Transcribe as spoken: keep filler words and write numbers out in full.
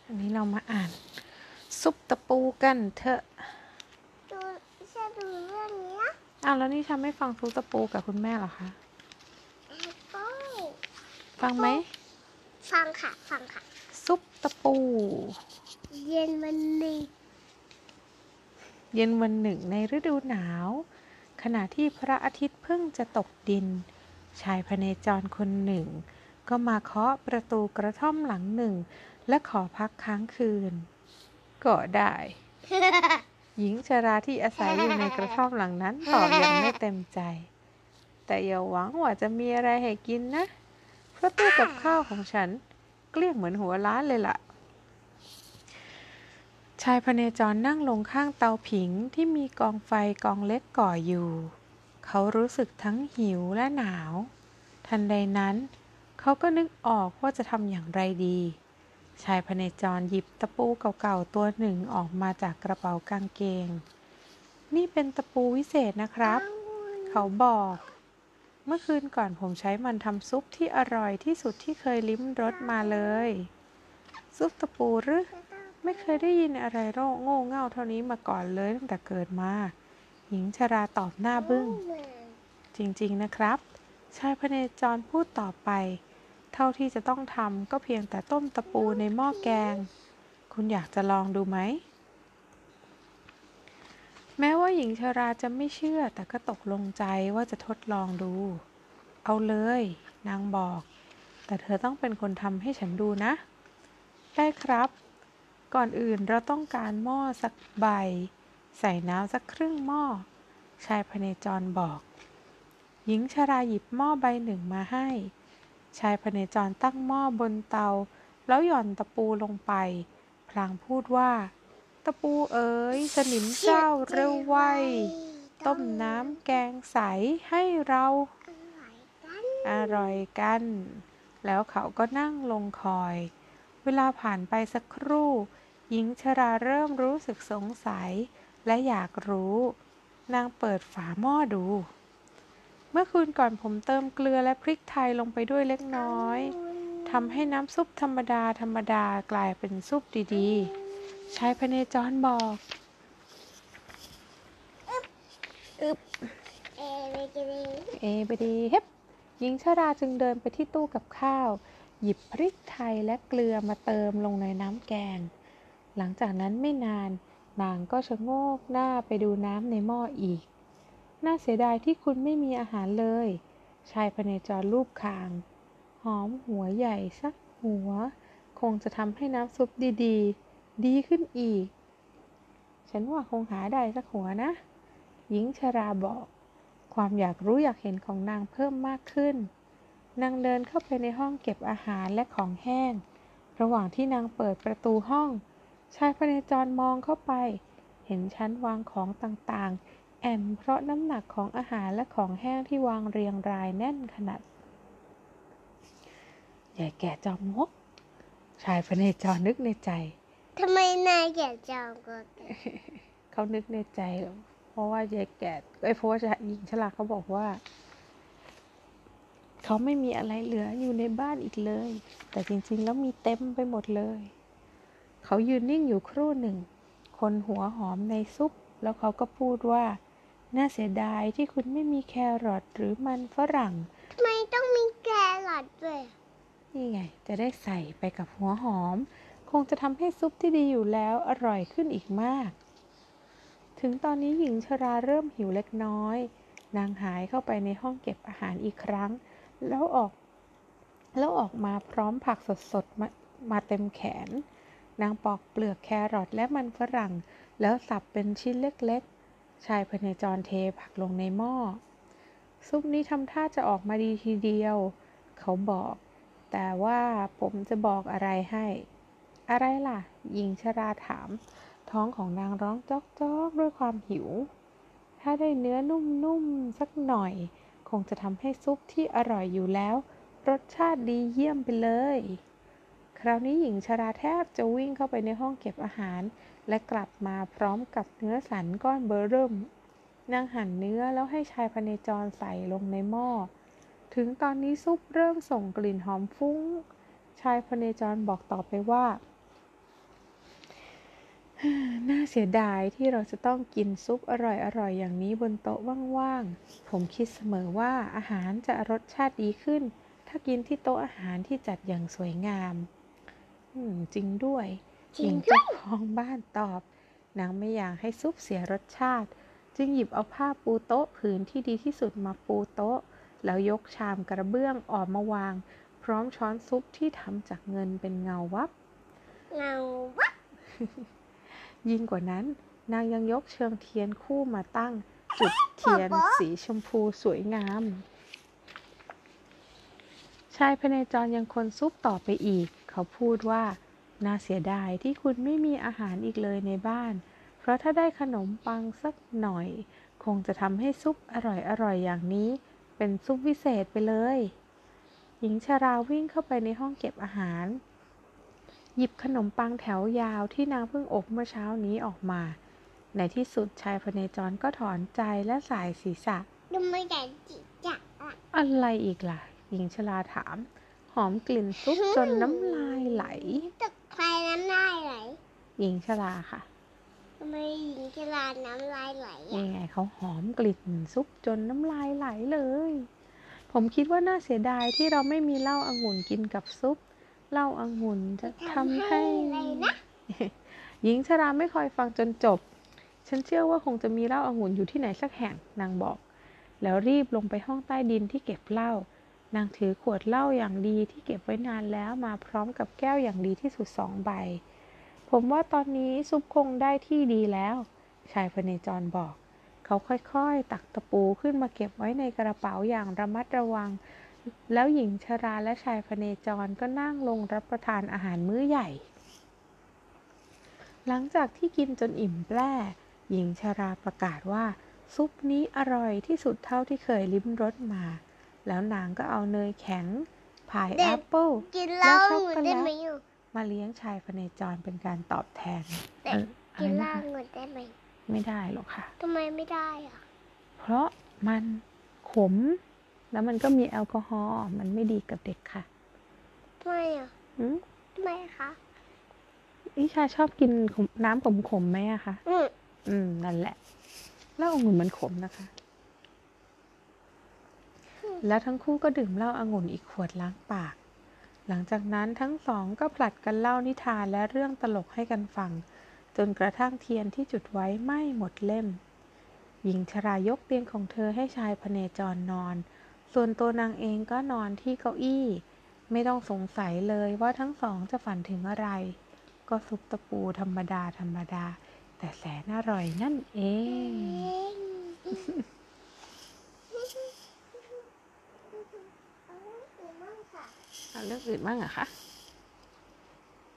อันนี้เรามาอ่านซุปตะปูกันเถอะดูจะดูเรื่องนี้นะอ้าวแล้วนี่ฉันไม่ฟังซุปตะปูกับคุณแม่เหรอคะฟังไหมฟังค่ะฟังค่ะซุปตะปูเย็นวันนี้เย็นวันหนึ่งในฤดูหนาวขณะที่พระอาทิตย์เพิ่งจะตกดินชายพเนจรคนหนึ่งก็มาเคาะประตูกระท่อมหลังหนึ่งและขอพักค้างคืนก็ได้ หญิงชราที่อาศัยอยู่ในกระท่อมหลังนั้นตอบอย่างไม่เต็มใจแต่อย่าหวังว่าจะมีอะไรให้กินนะเพราะตู้กับข้าวของฉันเกลี้ยงเหมือนหัวล้านเลยล่ะชายพเนจรนั่งลงข้างเตาผิงที่มีกองไฟกองเล็กก่ออยู่เขารู้สึกทั้งหิวและหนาวทันใดนั้นเขาก็นึกออกว่าจะทำอย่างไรดีชายพเนจรหยิบตะปูเก่าๆตัวหนึ่งออกมาจากกระเป๋ากางเกงนี่เป็นตะปูวิเศษนะครับเขาบอกเมื่อคืนก่อนผมใช้มันทำซุปที่อร่อยที่สุดที่เคยลิ้มรสมาเลยซุปตะปูหรือไม่เคยได้ยินอะไรโง่โง่เง่าเท่านี้มาก่อนเลยตั้งแต่เกิดมาหญิงชราตอบหน้าบึ้งจริงๆนะครับชายพเนจรพูดต่อไปเท่าที่จะต้องทำก็เพียงแต่ต้มตะปูในหม้อแกงคุณอยากจะลองดูไหมแม้ว่าหญิงชราจะไม่เชื่อแต่ก็ตกลงใจว่าจะทดลองดูเอาเลยนางบอกแต่เธอต้องเป็นคนทำให้ฉันดูนะได้ครับก่อนอื่นเราต้องการหม้อสักใบใส่น้ำสักครึ่งหม้อชายพเนจรบอกหญิงชราหยิบหม้อใบหนึ่งมาให้ชายพเนจรตั้งหม้อบนเตาแล้วหย่อนตะปูลงไปพลางพูดว่าตะปูเอ๋ยสนิมเจ้าเร็วไวต้มน้ำแกงใสให้เราอร่อยกันแล้วเขาก็นั่งลงคอยเวลาผ่านไปสักครู่หญิงชราเริ่มรู้สึกสงสัยและอยากรู้นางเปิดฝาหม้อดูเมื่อคืนก่อนผมเติมเกลือและพริกไทยลงไปด้วยเล็กน้อยทำให้น้ำซุปธรรมดาธรรมดากลายเป็นซุปดีๆชายพเนจรบอกอึบเอเบดีเอเบดีเฮ็บหญิงชราจึงเดินไปที่ตู้กับข้าวหยิบพริกไทยและเกลือมาเติมลงในน้ำแกงหลังจากนั้นไม่นานนางก็ชะโงกหน้าไปดูน้ำในหม้ออีกน่าเสียดายที่คุณไม่มีอาหารเลยชายพเนจรลูบคางหอมหัวใหญ่สักหัวคงจะทำให้น้ำซุปดีๆดีขึ้นอีกฉันว่าคงหาได้สักหัวนะหญิงชราบอกความอยากรู้อยากเห็นของนางเพิ่มมากขึ้นนางเดินเข้าไปในห้องเก็บอาหารและของแห้งระหว่างที่นางเปิดประตูห้องชายพเนจรมองเข้าไปเห็นชั้นวางของต่างๆแอนเพราะน้ำหนักของอาหารและของแห้งที่วางเรียงรายแน่นขนาดใหญ่แก่จอมงกชายพเนจรนึกในใจทำไมนายแก่จอมงกเขานึกในใจเพราะว่ายายแก่ไอ้เพราะว่าหญิงชราเขาบอกว่าเขาไม่มีอะไรเหลืออยู่ในบ้านอีกเลยแต่จริงๆแล้วมีเต็มไปหมดเลยเขายืนนิ่งอยู่ครู่หนึ่งคนหัวหอมในซุปแล้วเขาก็พูดว่าน่าเสียดายที่คุณไม่มีแครอทหรือมันฝรั่งทำไมต้องมีแครอทด้วยนี่ไงจะได้ใส่ไปกับหัวหอมคงจะทำให้ซุปที่ดีอยู่แล้วอร่อยขึ้นอีกมากถึงตอนนี้หญิงชราเริ่มหิวเล็กน้อยนางหายเข้าไปในห้องเก็บอาหารอีกครั้งแล้วออกแล้วออกมาพร้อมผักสดๆมามาเต็มแขนนางปอกเปลือกแครอทและมันฝรั่งแล้วสับเป็นชิ้นเล็กๆชายพเนจรเทผักลงในหม้อซุปนี้ทำท่าจะออกมาดีทีเดียวเขาบอกแต่ว่าผมจะบอกอะไรให้อะไรล่ะหญิงชราถามท้องของนางร้องจ๊อกๆด้วยความหิวถ้าได้เนื้อนุ่มๆสักหน่อยคงจะทำให้ซุปที่อร่อยอยู่แล้วรสชาติดีเยี่ยมไปเลยคราวนี้หญิงชราแทบจะวิ่งเข้าไปในห้องเก็บอาหารและกลับมาพร้อมกับเนื้อสันก้อนเบอร์เริ่มนางหั่นเนื้อแล้วให้ชายพเนจรใส่ลงในหม้อถึงตอนนี้ซุปเริ่มส่งกลิ่นหอมฟุ้งชายพเนจรบอกต่อไปว่าน่าเสียดายที่เราจะต้องกินซุปอร่อยๆอย่างนี้บนโต๊ะว่างๆผมคิดเสมอว่าอาหารจะรสชาติดีขึ้นถ้ากินที่โต๊ะอาหารที่จัดอย่างสวยงามอืมจริงด้วยหญิงเจ้าของบ้านตอบนางไม่อยากให้ซุปเสียรสชาติจึงหยิบเอาผ้าปูโต๊ะผืนที่ดีที่สุดมาปูโต๊ะแล้วยกชามกระเบื้องออกมาวางพร้อมช้อนซุปที่ทำจากเงินเป็นเงาวับเงาวับยิ่งกว่านั้นนางยังยกเชิงเทียนคู่มาตั้งจุดเทียนสีชมพูสวยงามชายพเนจรยังคนซุปต่อไปอีกเขาพูดว่าน่าเสียดายที่คุณไม่มีอาหารอีกเลยในบ้านเพราะถ้าได้ขนมปังสักหน่อยคงจะทำให้ซุปอร่อยๆอย่างนี้เป็นซุปวิเศษไปเลยหญิงชราวิ่งเข้าไปในห้องเก็บอาหารหยิบขนมปังแถวยาวที่นางเพิ่งอบเมื่อเช้านี้ออกมาในที่สุดชายพเนจรก็ถอนใจและสายศีรษะดูไม่ได้จิจักอ่ะอะไรอีกล่ะหญิงชราถามหอมกลิ่นซุปจนน้ำลายไหลตกใครน้ำลายไหลหญิงชราค่ะทำไมหญิงชราน้ำลายไหลยัอ่ะงไงเขาหอมกลิ่นซุปจนน้ำลายไหลเลย ผมคิดว่าน่าเสียดายที่เราไม่มีเหล้าองุ่นกินกับซุปเหล้าองุ่นจะทำให้อะไรนะหญิงชราไม่คอยฟังจนจบฉันเชื่อว่าคงจะมีเหล้าองุ่นอยู่ที่ไหนสักแห่งนางบอกแล้วรีบลงไปห้องใต้ดินที่เก็บเหล้านางถือขวดเหล้าอย่างดีที่เก็บไว้นานแล้วมาพร้อมกับแก้วอย่างดีที่สุดสองใบผมว่าตอนนี้ซุปคงได้ที่ดีแล้วชายพเนจรบอกเขาค่อยๆตักตะปูขึ้นมาเก็บไว้ในกระเป๋าอย่างระมัดระวังแล้วหญิงชราและชายพเนจรก็นั่งลงรับประทานอาหารมื้อใหญ่หลังจากที่กินจนอิ่มแปร่หญิงชราประกาศว่าซุปนี้อร่อยที่สุดเท่าที่เคยลิ้มรสมาแล้วนางก็เอาเนยแข็งพายแอปเปิ้ลกินเหและล้าช็อกหมโกดแลได้ไหมตอยู่มาเลี้ยงชายพเนจรเป็นการตอบแทนแต่เอออะกิไรนเหนะล้าคะหมดได้ไหมไม่ได้หรอกค่ะทำไมไม่ได้อ่ะเพราะมันขม แล้วมันก็มีแอลกอฮอล์มันไม่ดีกับเด็กค่ะทำไมอ่ะอืมทำไมคะอิชาชอบกินขมน้ำขมๆไหมอะคะอืมอืมนั่นแหละเหล้าองุ่นมันขมนะคะ แล้วทั้งคู่ก็ดื่มเหล้าองุ่นอีกขวดล้างปาก หลังจากนั้นทั้งสองก็ผลัดกันเล่านิทานและเรื่องตลกให้กันฟัง จนกระทั่งเทียนที่จุดไว้ไหม้หมดเล่ม หญิงชรายกเตียงของเธอให้ชายพเนจรนอน ส่วนตัวนางเองก็นอนที่เก้าอี้ ไม่ต้องสงสัยเลยว่าทั้งสองจะฝันถึงอะไร ก็ซุปตะปูธรรมดาธรรมดา แต่แสนอร่อยนั่นเอง เอาเรื่องอื่นบ้างเหรอคะ